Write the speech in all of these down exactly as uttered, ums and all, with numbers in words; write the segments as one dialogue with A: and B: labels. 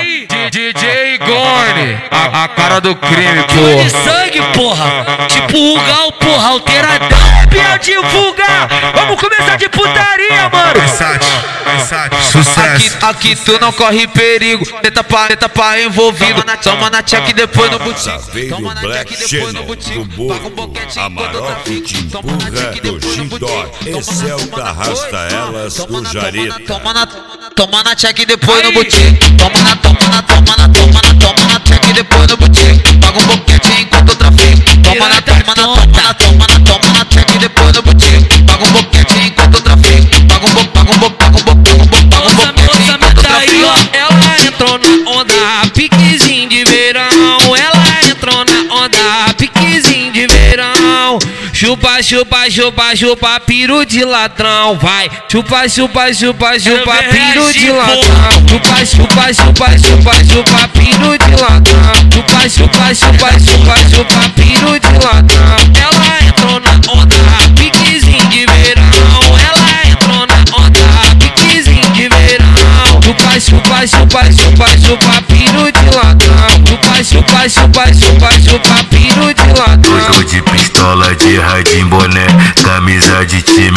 A: aí.
B: D J Gorne, a, a cara do crime,
A: Pô de
B: porra.
A: sangue, porra. Tipo o Gal, porra, alteradão. Pior divulgar. Vamos começar de putaria, mano.
B: Versace, Versace, sucesso.
C: Aqui, aqui tu não corre perigo, tenta pra, tenta pra envolvido. Toma na check depois no butim. Toma na check depois no butim. Paga um boquete
D: Amarote te empurra do G-Dog. Esse é o que arrasta elas do Jareta.
C: Toma na, toma na check depois no butim. Toma na, toma na, toma na, toma na, toma na check depois no butim. Paga um boquete enquanto eu trafico. Toma na, toma na, toma na, toma na, toma na check depois no butim. Paga um boquete enquanto eu trafico. Paga um boquete, paga um boquete, paga um boquete, paga um boquete enquanto eu trafico.
A: Ela entrou na onda, piquezinho de verão. Ela entrou na onda, piquezinho de verão. Chupa, chupa, chupa, chupa, piru de ladrão. Vai, chupa, chupa, chupa, chupa, piru de ladrão. Chupa, chupa, chupa, chupa, chupa, piru de ladrão. Chupa, chupa, chupa, chupa, chupa, piru de ladrão. Ela entrou na onda, piquezinho de verão. Ela entrou na onda, piquezinho de verão. Chupa, chupa, chupa, chupa, chupa, piru de ladrão. Chupa, chupa, chupa, chupa, chupa, piru de ladrão.
E: Tô de pistola, de radinho, boné, camisa de time.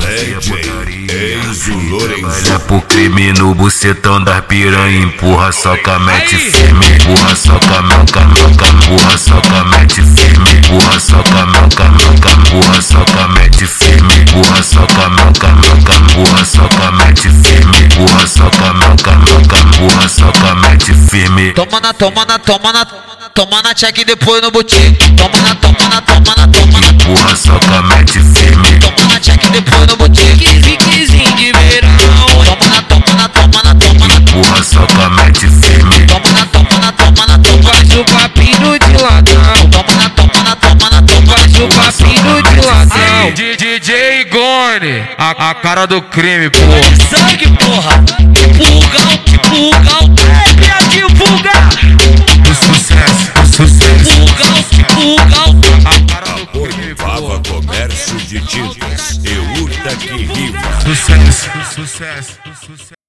E: Olha pro crime no bucetão das piranha. Empurra, soca, mete firme. Empurra, soca, melca, melca. Empurra, soca, mete firme. Empurra, soca, melca, melca. Empurra, soca, mete firme. Empurra, soca, melca, melca. Empurra, soca, mete firme. Empurra, soca, melca, melca. Empurra, soca, mete firme.
C: Toma na, toma na, toma na, toma na check depois no butim. Toma na, toma na, toma na, toma na.
E: Empurra, soca, mete firme.
C: Toma na check depois no butim.
A: Piquezinho de verão.
C: Toma na, toma na, toma na, toma na.
E: Empurra, soca, mete firme.
C: Toma na, toma na, toma na, toma na.
A: Chupa, piru de ladrão.
C: Toma na, toma na, toma na, toma na.
A: Chupa, piru de ladrão.
B: D J Gorne, a, a cara do crime, porra.
A: Sangue, porra. Tipo o Gal, tipo o Gal. É pior divulgar.
B: Sucesso, sucesso.
A: O Gal, tipo o Gal.
B: A cara do crime,
D: Fava
B: porra.
D: Comércio de Tintas e Urta que Riva.
B: Sucesso, sucesso, sucesso.